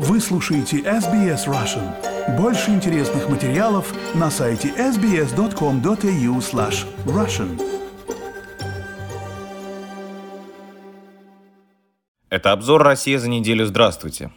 Вы слушаете SBS Russian. Больше интересных материалов на сайте sbs.com.au/russian. Это обзор «Россия за неделю». Здравствуйте.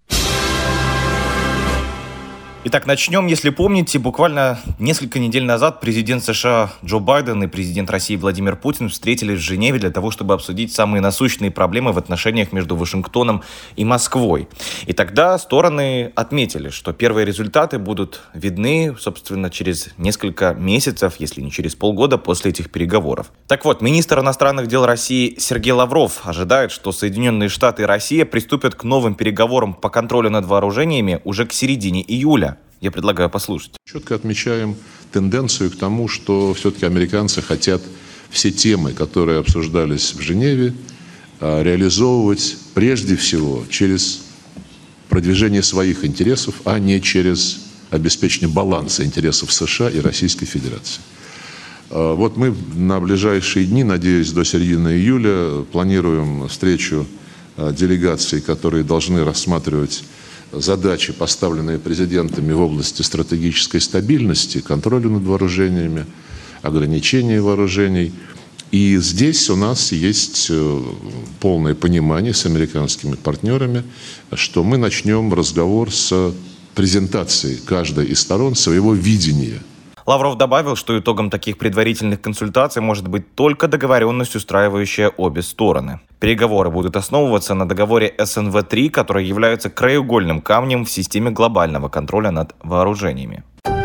Итак, начнем. Если помните, буквально несколько недель назад президент США Джо Байден и президент России Владимир Путин встретились в Женеве для того, чтобы обсудить самые насущные проблемы в отношениях между Вашингтоном и Москвой. И тогда стороны отметили, что первые результаты будут видны, собственно, через несколько месяцев, если не через полгода после этих переговоров. Так вот, министр иностранных дел России Сергей Лавров ожидает, что Соединенные Штаты и Россия приступят к новым переговорам по контролю над вооружениями уже к середине июля. Я предлагаю послушать. Четко отмечаем тенденцию к тому, что все-таки американцы хотят все темы, которые обсуждались в Женеве, реализовывать прежде всего через продвижение своих интересов, а не через обеспечение баланса интересов США и Российской Федерации. Вот мы на ближайшие дни, надеюсь, до середины июля, планируем встречу делегаций, которые должны рассматривать задачи, поставленные президентами в области стратегической стабильности, контроля над вооружениями, ограничения вооружений. И здесь у нас есть полное понимание с американскими партнерами, что мы начнем разговор с презентацией каждой из сторон своего видения. Лавров добавил, что итогом таких предварительных консультаций может быть только договоренность, устраивающая обе стороны. Переговоры будут основываться на договоре СНВ-3, который является краеугольным камнем в системе глобального контроля над вооружениями.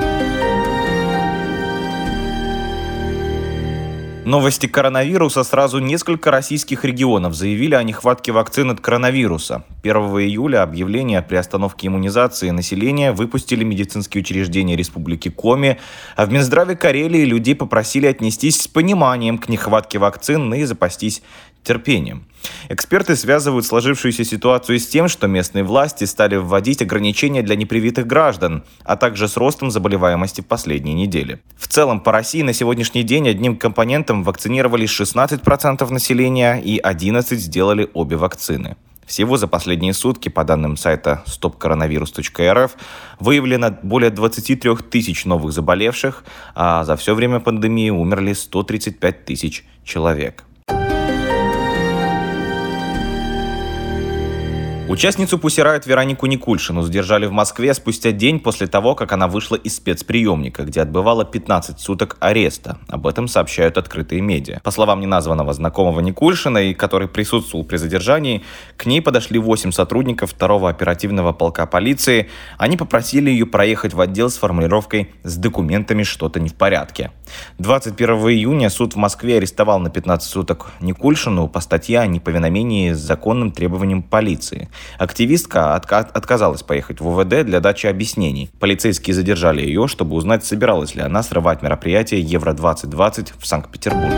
Новости коронавируса. Сразу несколько российских регионов заявили о нехватке вакцин от коронавируса. 1 июля объявление о приостановке иммунизации населения выпустили медицинские учреждения Республики Коми, а в Минздраве Карелии людей попросили отнестись с пониманием к нехватке вакцин и запастись терпением. Эксперты связывают сложившуюся ситуацию с тем, что местные власти стали вводить ограничения для непривитых граждан, а также с ростом заболеваемости в последние недели. В целом, по России на сегодняшний день одним компонентом вакцинировались 16% населения и 11% сделали обе вакцины. Всего за последние сутки, по данным сайта stopcoronavirus.rf, выявлено более 23 тысяч новых заболевших, а за все время пандемии умерли 135 тысяч человек. Участницу Pussy Riot Веронику Никульшину задержали в Москве спустя день после того, как она вышла из спецприемника, где отбывала 15 суток ареста. Об этом сообщают открытые медиа. По словам неназванного знакомого Никульшиной, который присутствовал при задержании, к ней подошли 8 сотрудников 2-го оперативного полка полиции. Они попросили ее проехать в отдел с формулировкой «с документами что-то не в порядке». 21 июня суд в Москве арестовал на 15 суток Никульшину по статье о неповиновении законным требованиям полиции. Активистка отказалась поехать в УВД для дачи объяснений. Полицейские задержали ее, чтобы узнать, собиралась ли она срывать мероприятие Евро-2020 в Санкт-Петербурге.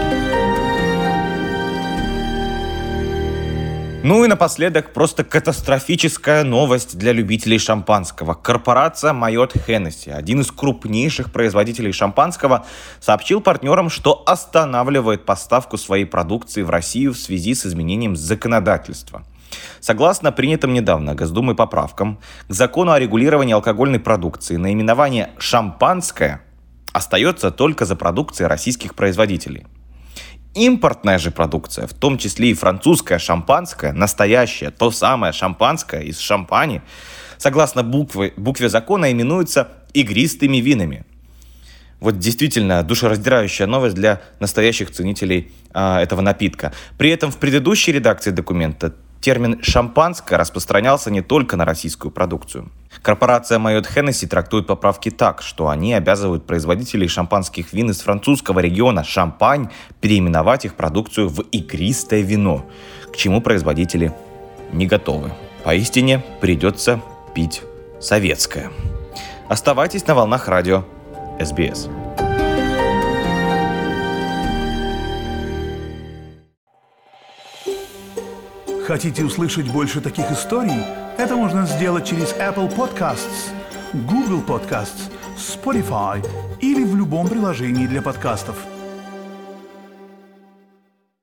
Ну и напоследок просто катастрофическая новость для любителей шампанского. Корпорация Моët Hennessy, один из крупнейших производителей шампанского, сообщил партнерам, что останавливает поставку своей продукции в Россию в связи с изменением законодательства. Согласно принятым недавно Госдумой поправкам к закону о регулировании алкогольной продукции, наименование «шампанское» остается только за продукцией российских производителей. Импортная же продукция, в том числе и французское шампанское, настоящее, то самое шампанское из шампани, согласно букве закона, именуется игристыми винами. Вот действительно душераздирающая новость для настоящих ценителей этого напитка. При этом в предыдущей редакции документа термин «шампанское» распространялся не только на российскую продукцию. Корпорация Моët Hennessy трактует поправки так, что они обязывают производителей шампанских вин из французского региона Шампань переименовать их продукцию в игристое вино, к чему производители не готовы. Поистине придется пить советское. Оставайтесь на волнах радио SBS. Хотите услышать больше таких историй? Это можно сделать через Apple Podcasts, Google Podcasts, Spotify или в любом приложении для подкастов.